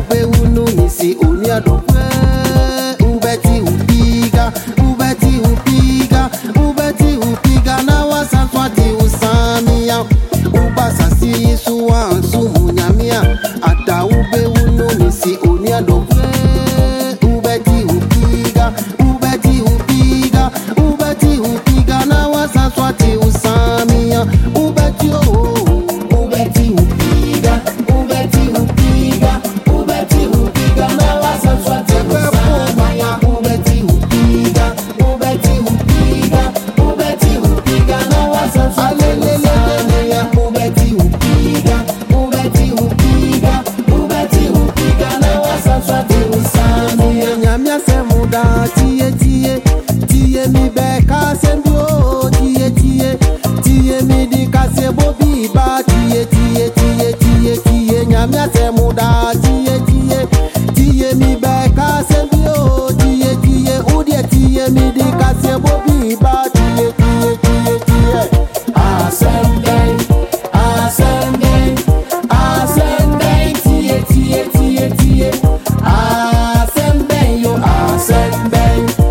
ube unu nisi unia dokwe. Ubeti upiga, ubeti upiga, ubeti upiga na wasanswati usamia. Ubasasi suwa sumu nyamia. Ata ube unu nisi unia dokwe. Ubeti upiga, ubeti upiga, ubeti upiga na wasanswati usamia. Ubeti oh. Tie mi beka sembio, tie mi di kase bobi ba, tie nyamia semuda, tie mi beka sembio, udie tie mi di kase bobi ba, tie assemble, assemble, assemble, tie assemble yo assemble.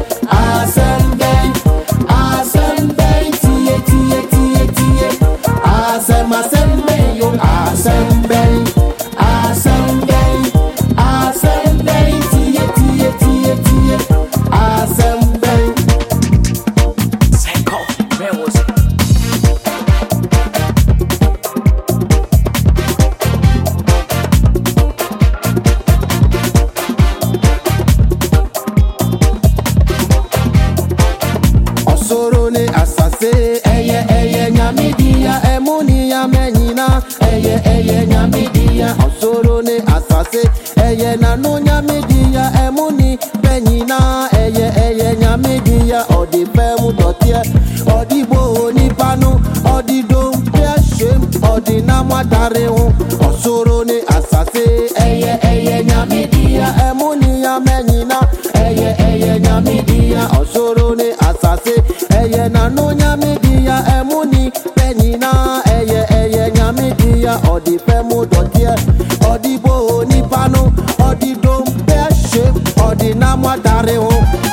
Sorone asase eye nyamidia emunia menyina eye nyamidia sorone asase eye nanu nyamidia emuni benyina eye nyamidia odi femu dotie odi bo ni panu odi do shem odi namadare hu sorone asase eye nyamidia emunia menyina eye nyamidia sorone asase eye nanu nyamidia emuni benyina eye nyamidia odi femu dotie odi bo ni panu odi do shem odi namadare hu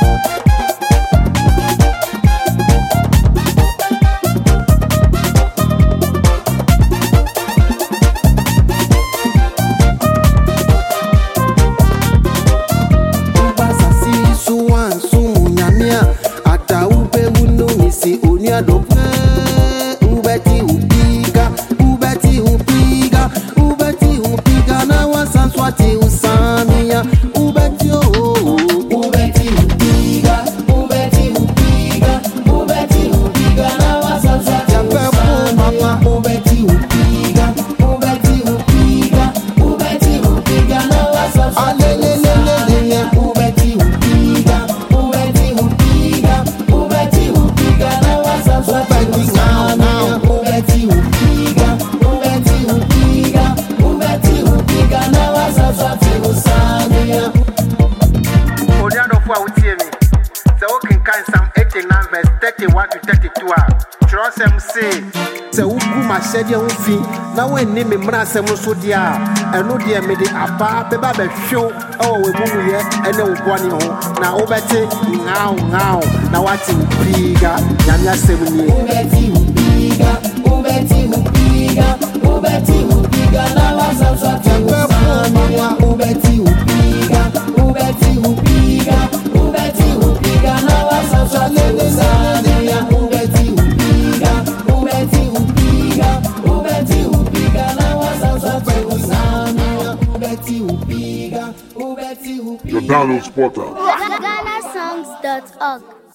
ata ube unu nisi unia dokwe. Ubeti upiga, ubeti upiga, ubeti upiga na wasanswati usamia. Ubeti oh, ubeti upiga, ubeti upiga, ubeti upiga na wasanswati usamia. Ubeti upiga, ubeti upiga, ubeti upiga na wasanswati usamia. Ubeti upiga, ubeti upiga, ubeti upiga na wasanswati usamia. Ubeti upiga, ubeti upiga, ubeti upiga na wasanswati usamia. Odiado for Utiemi. So can Psalm 89 verse 31 to 32. Trosem say, Se uku mashedia ufi na weni mi mrasem so dia eno dia me de apa beba be hwo we mumu ye ene uboni ho na obete ngao na wati upiga nyamya semni ubeti upiga, ubeti upiga, ubeti upiga na wasanswati usamia. Ubeti upiga, ubeti upiga, ubeti upiga na wasanswati usamia. Ubeti upiga, ubeti upiga, ubeti upiga na wasanswati usamia. Ubeti upiga, ubeti upiga. The Download Portal. GhanaSongs.org